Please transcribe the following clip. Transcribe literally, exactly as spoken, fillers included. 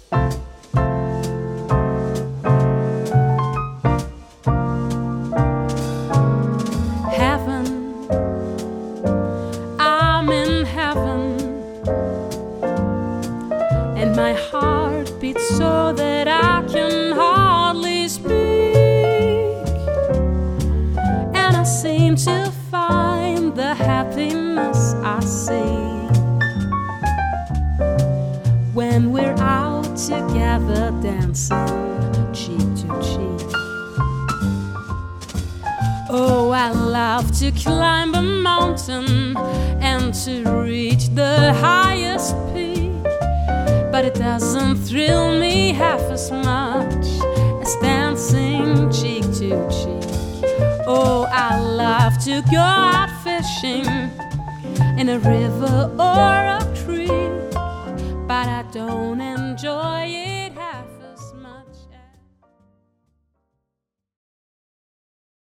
And my heart beats so that I can hardly speak, and I seem to find the happiness I seek when we're out together dancing cheek to cheek. Oh, I love to climb a mountain and to reach the highest peak, but it doesn't thrill me half as much as dancing cheek to cheek. Oh, I love to go out fishing in a river or a creek, but I don't enjoy it